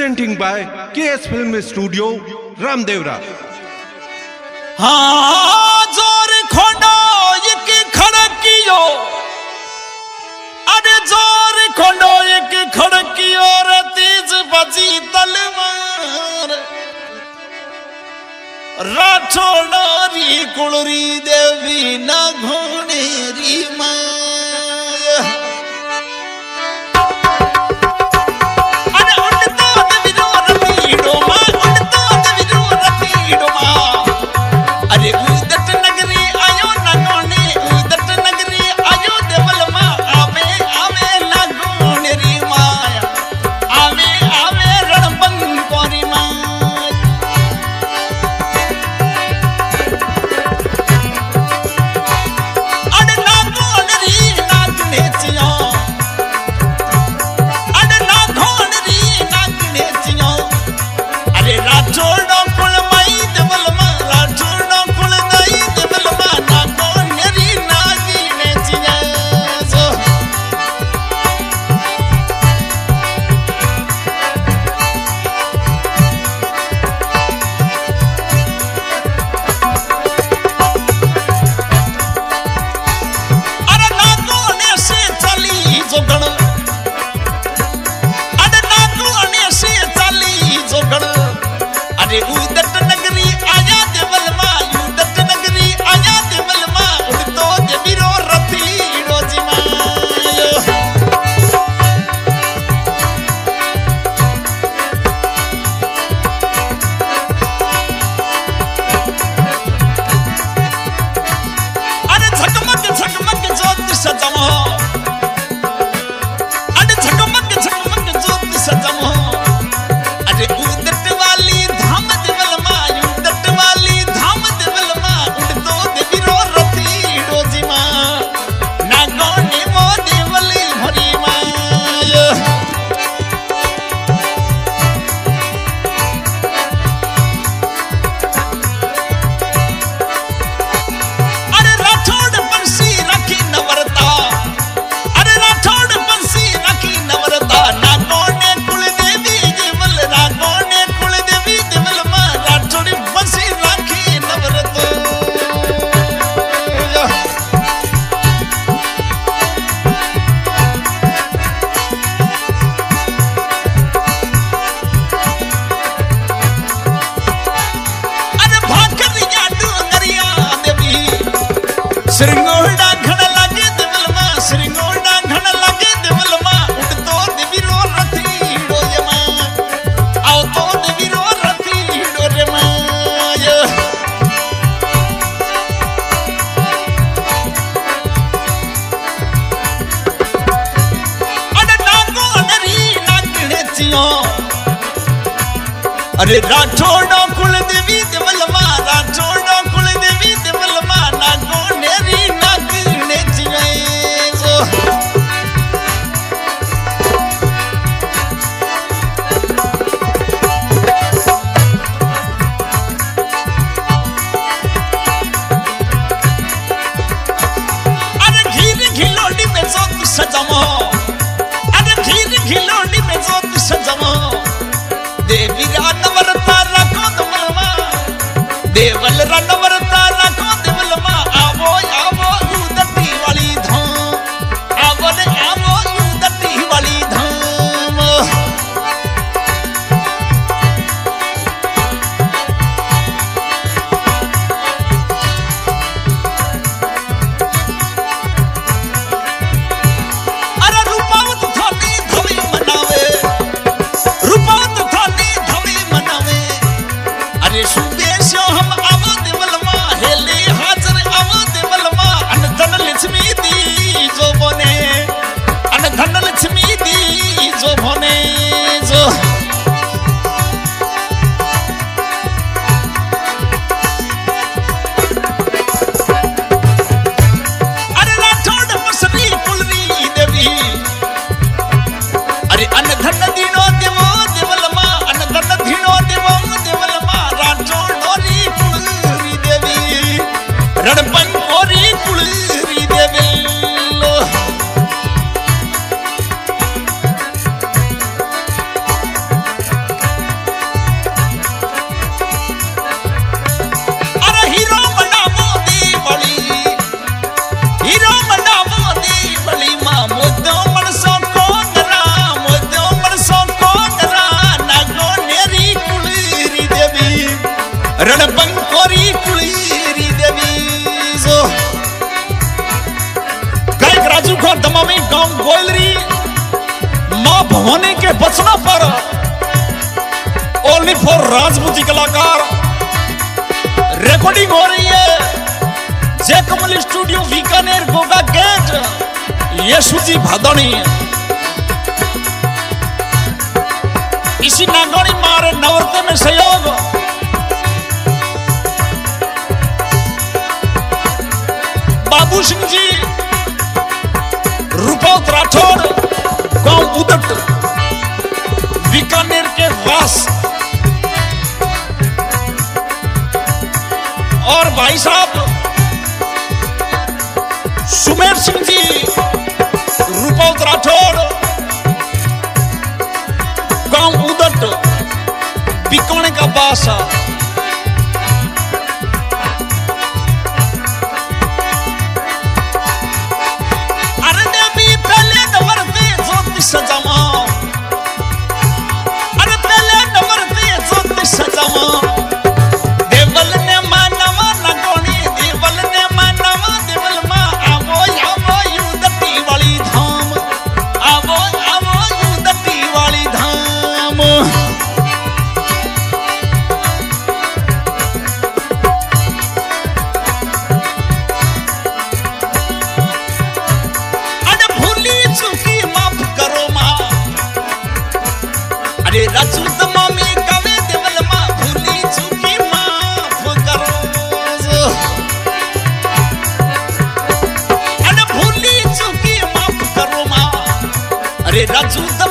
presenting by KS Film Studio, Ramdevra. हाँ जोर खोंडो एक खड़कियो, अरे जोर खोंडो एक खड़कियो रे तेज बजी तलवार, राठौड़ी कुलरी देवी न घोड़ेरी माया, अरे उड़ता देवीरो रतीड़ो माँ, उड़ता देवीरो रतीड़ो माँ, अरे उदट नगरी आयो नगोने, उदट नगरी आयो देवल माँ, आवे आवे नगोनेरी माया, आवे आवे रणबंकोरी माँ, अरे नगोनेरी नागनेचियो, अरे नगोनेरी नागनेचियो, अरे राठौड़ो कुल मई देवल माँ, राठौड़ो कुल दई देवल माँ, नगोनेरी नागनेचियो सो। अरे नागोने से चली जोगड़, अरे नागोने से चली जोगड़, अरे उदट नगरी आया देवल माँ, उदट नगरी आया देवल माँ, उड़तो देवीरो रतीड़ो जी मायो। अरे झकमक झकमक ज्योति सजमो, अरे झकमक झकमक ज्योति सजमो, अरे उदट वाली धाम देवल माँ, उदट वाली धाम देवल माँ, उड़तो देवीरो रतीड़ो जी माँ, नागोने मो देवली भरी माया। अरे राठौड़ बंसी रखी नवरता, अरे राठौड़ बंसी रखी नवरता, नागोने कुल देवी देवल, नागोने कुल देवी देवल माँ, राठौड़ बंसी रखी नवरता। अरे भाकरिया डूंगरिया देवी, श्रृंगोड़ा घण लागे देवल माँ, श्रृंगोड़ा घण लागे देवल माँ, उड़तो देवीरो रतीड़ो ये माँ, आवतो देवीरो रतीड़ो रे माया। अरे नागोनेरी नागनेचियो, अरे राठौड़ो कुल देवी देवल माँ, राठौड़ो कुल देवी देवल माँ, नागोनेरी नागनेचियो सो। अरे घीर घिलोड़ी में ज्योति सजमो, अरे घीर घिलोड़ी में ज्योति सजमो, देवी नवरता रखो दमल माँ, रणबंकोरी कुलीरी देवी जो गायक राजू को दमामी गांव गोयलरी मां भवानी के बचनों पर ओनली फॉर राजपूती कलाकार रिकॉर्डिंग हो रही है जय कमल स्टूडियो बीकानेर गोगा गेट यशुजी भादोनी। इसी नागोनी मारे नवरते में सहयोग बाबू सिंह जी रूपौत राठौड़ गांव उदट बीकानेर के वास और भाई साहब सुमेर सिंह जी रूपौत राठौड़ गांव उदट बीकाने का बासा। अरे देवी पहले नंबर पे ज्योतिष सजामा, अरे पहले नंबर पे ज्योतिष सजामा देवल ने मानवा नगोनी देवल ने मानवा देवल मां आवो आवो युदती वाली धाम आवो आवो युदती वाली धाम। अरे भूली चुकी माफ करो मां, अरे राजू तमामी कवे देवल मां भूली चुकी माफ करो। अरे भूली चुकी माफ करो मां, अरे राजू